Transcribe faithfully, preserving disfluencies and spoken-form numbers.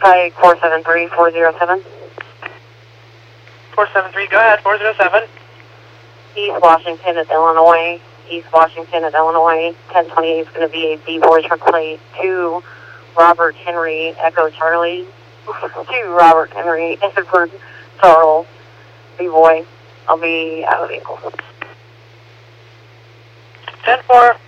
Pike four seven three four zero seven. four seven three, go ahead, four zero seven. East Washington at Illinois. East Washington at Illinois. ten twenty-eight is going to be a D four truck plate to Robert Henry, Echo Charlie. to Robert Henry, Edward Charles, B-Boy. I'll be out of the vehicle. ten four.